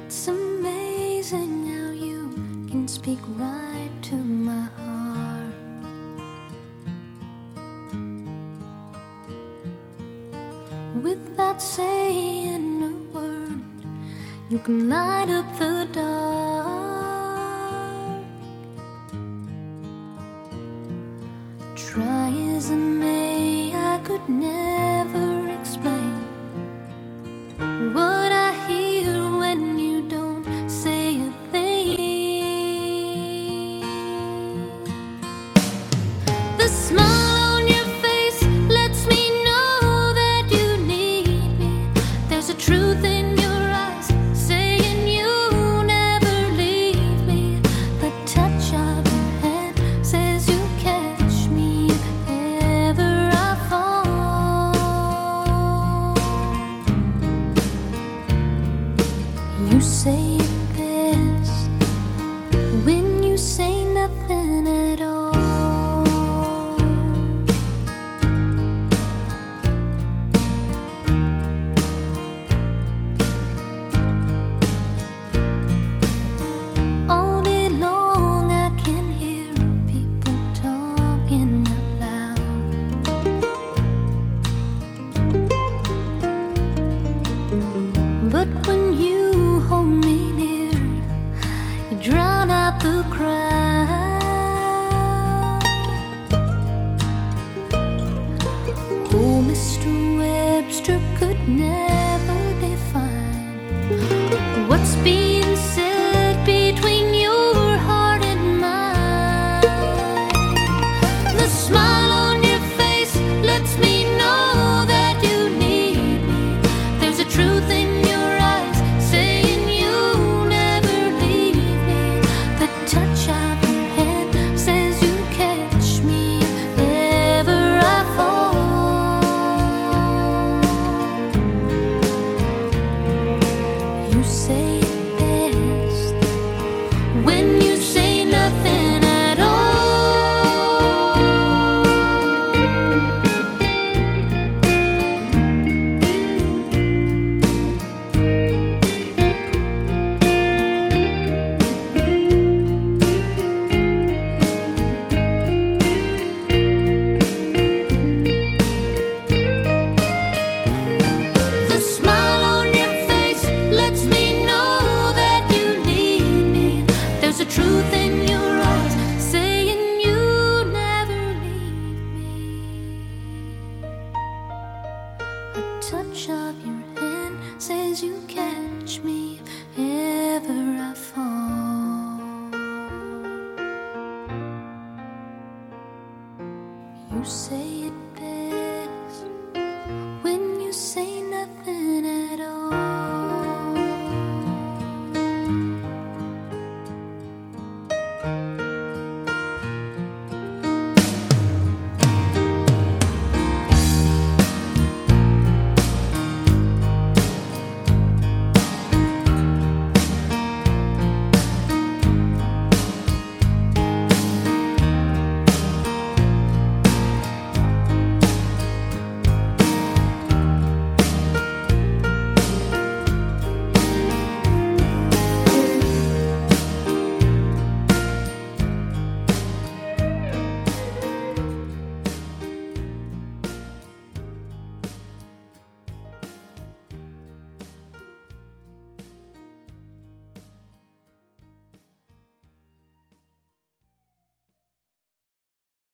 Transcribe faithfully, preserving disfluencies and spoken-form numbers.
It's amazing how you can speak right to my heart. Without saying a word, you can light up the dark. Try as I may, I could never explain what I hear when you don't say a thing. The smile on your face lets me know that you need me. There's a truth in your eyes saying you never leave me. The touch of your hand says you catch me if ever I fall. You say it best when you say nothing at all. All day long I can hear people talking out loud, but when you hold me near, you drown out the crowd. Oh, Mister Webster could never define what's being said between your heart and mine. The smile on your face lets me know that you need me. There's a truth in your eyes saying you never leave me. The touch of your hand says you catch me if ever I fall. You say it best when you say nothing at all. The smile on your face lets me know that you need me. There's a truth in your eyes saying you never leave me. A touch of your hand says you catch me if ever I fall. You say